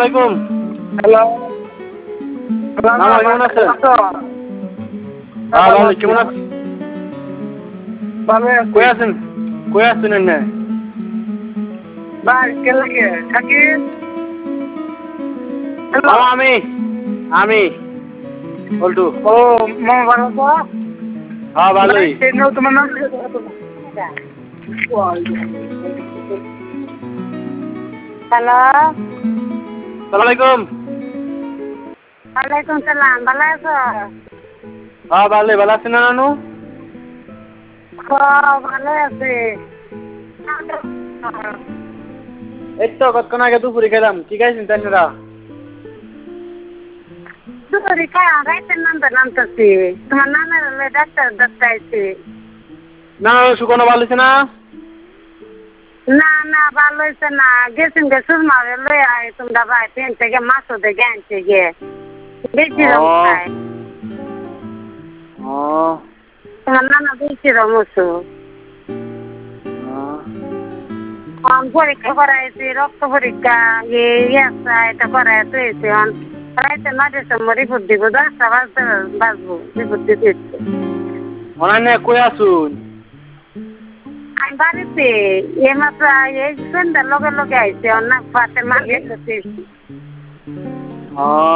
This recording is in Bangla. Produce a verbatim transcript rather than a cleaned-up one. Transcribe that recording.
আলাইকুম। হ্যালো। মামা কেমন আছেন? হ্যাঁ ভালো, কেমন আছেন? ভালো কই আছি। আছেন? কই আছেন এনে? ভাই কে লাগে থাকি? হ্যালো। মামা আমি আমি বল্টু। ও মামা ভালো তো? হ্যাঁ ভালোই। ভাই কেন তোমার নাম? হ্যালো। সালাম আলাইকুম। ওয়ালাইকুম সালাম, ভালো আছো? হ্যাঁ ভালোই, ভালো আছেন না নানু? হ্যাঁ ভালো আছি। এই তো কতক্ষণ আগে দুপুরে খেলাম। কি খাইছেন তাইনারা? দুপুরে খাওয়া রাইতের নামটা নামতেছি। তোমার নানার হলে ডাক্তার ডাক্তার আইছি। না শুকনো ভালো হয়েছে না? না না ভালো হয়েছে না, গেছেন গে সুরমারে লই আয় তোমরা ভাই ট্রেন থেকে মাছও দেখে আনছে গে বেশি ও রম খায়। ও তোমার নানা বেশি রম হতো। ও। পরীক্ষা করাইছি, রক্ত পরীক্ষা ইয়ে এটা করাই তুইছি রাইতে নটার সময় রিপোর্ট দিব, দশটা বাজতে বাজবো রিপোর্ট দিতে। অনানে কই আসুন? আমি বাড়িতে এইমাত্র এই সন্ধ্যার লগে লগে আইছি, অন্য পাশে মালিক ও